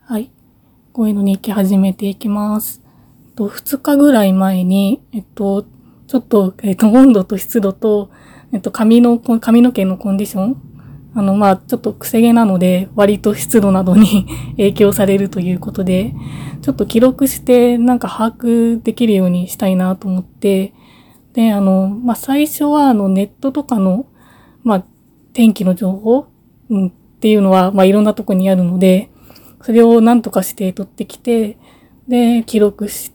はい。声の日記始めていきます。2日ぐらい前に、ちょっと、温度と湿度と、髪の毛のコンディション、ちょっと癖毛なので、割と湿度などに影響されるということで、ちょっと記録して把握できるようにしたいなと思って、で、最初はネットとかの、天気の情報、っていうのは、いろんなとこにあるので、それを何とかして取ってきて、で、記録して、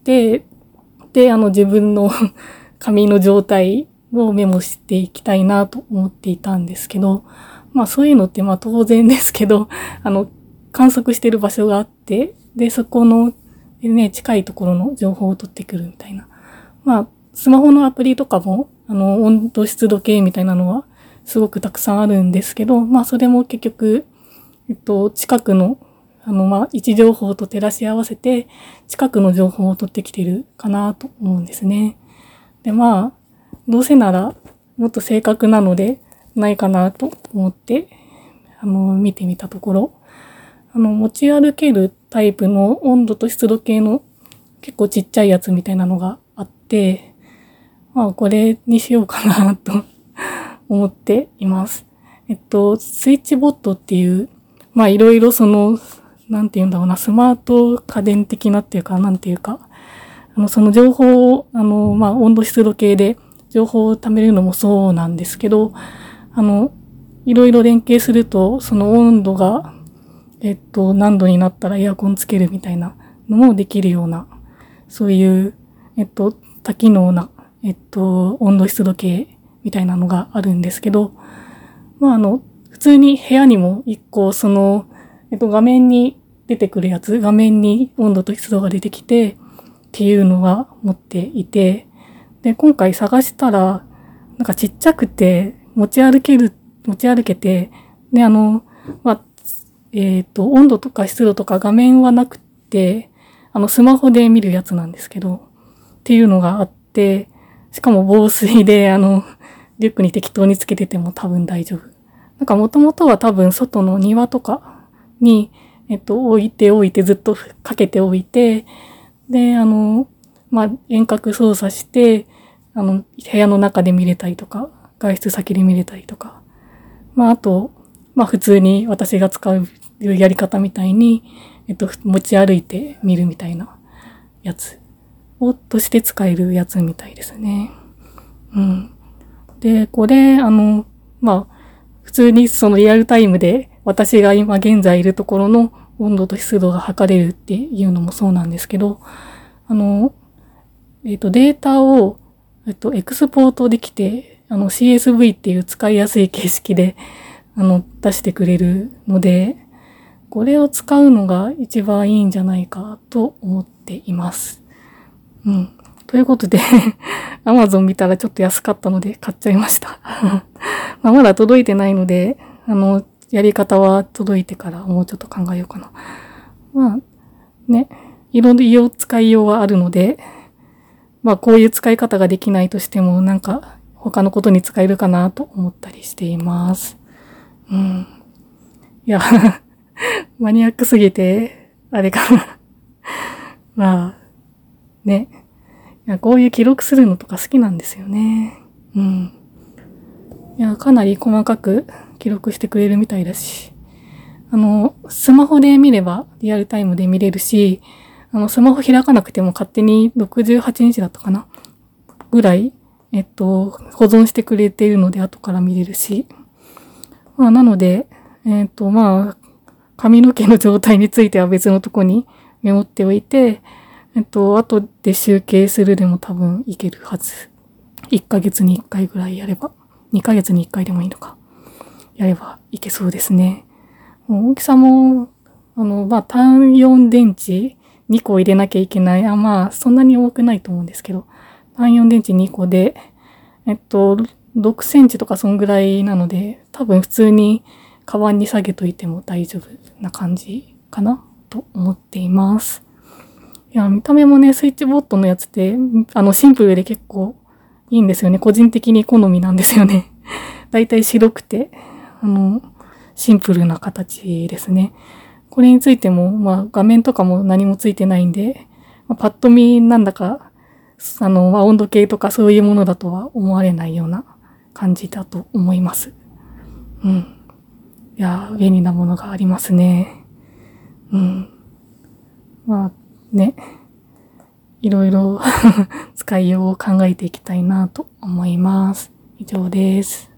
で、自分の髪の状態をメモしていきたいなと思っていたんですけど、そういうのって当然ですけど、観測してる場所があって、で、そこのね、近いところの情報を取ってくるみたいな。スマホのアプリとかも、温度湿度計みたいなのはすごくたくさんあるんですけど、それも結局、近くの位置情報と照らし合わせて、近くの情報を取ってきてるかなと思うんですね。で、どうせなら、もっと正確なので、ないかなと思って、見てみたところ、持ち歩けるタイプの温度と湿度計の結構ちっちゃいやつみたいなのがあって、これにしようかなと思っています。スイッチボットっていう、いろいろスマート家電的なっていうか、その情報を、温度湿度計で情報を貯めるのもそうなんですけど、いろいろ連携すると、その温度が、何度になったらエアコンつけるみたいなのもできるような、そういう、多機能な、温度湿度計みたいなのがあるんですけど、普通に部屋にも一個、画面に出てくるやつ、画面に温度と湿度が出てきて、っていうのが持っていて、で、今回探したら、ちっちゃくて、持ち歩けて、で、温度とか湿度とか画面はなくて、スマホで見るやつなんですけど、っていうのがあって、しかも防水で、リュックに適当につけてても多分大丈夫。もともとは多分外の庭とかに、置いてずっとかけておいて、で、遠隔操作して、部屋の中で見れたりとか、外出先で見れたりとか。あと、普通に私が使うやり方みたいに、持ち歩いて見るみたいなやつとして使えるやつみたいですね。で、これ、普通にそのリアルタイムで私が今現在いるところの温度と湿度が測れるっていうのもそうなんですけど、データを、エクスポートできて、CSV っていう使いやすい形式で、出してくれるので、これを使うのが一番いいんじゃないかと思っています。ということで、Amazon 見たらちょっと安かったので買っちゃいました。まだ届いてないので、やり方は届いてからもうちょっと考えようかな。いろいろ使いようはあるので、こういう使い方ができないとしても、他のことに使えるかなと思ったりしています。いや、マニアックすぎて、あれかな。こういう記録するのとか好きなんですよね。いや、かなり細かく記録してくれるみたいだし、スマホで見ればリアルタイムで見れるし、スマホ開かなくても勝手に68日だったかなぐらい、保存してくれているので後から見れるし、なので、髪の毛の状態については別のとこにメモっておいて、後で集計するでも多分いけるはず。1ヶ月に1回ぐらいやれば、2ヶ月に1回でもいいのか。やればいけそうですね。大きさも、単4電池2個入れなきゃいけない。そんなに多くないと思うんですけど、単4電池2個で、6センチとかそんぐらいなので、多分普通にカバンに下げといても大丈夫な感じかなと思っています。いや、見た目もね、スイッチボットのやつって、シンプルで結構いいんですよね。個人的に好みなんですよね。だいたい白くて、シンプルな形ですね。 これについても、まあ画面とかも何もついてないんで、まあ、パッと見なんだか、まあ温度計とかそういうものだとは思われないような感じだと思います。うん。いやー、便利なものがありますね。うん。まあね、いろいろ使いようを考えていきたいなと思います。以上です。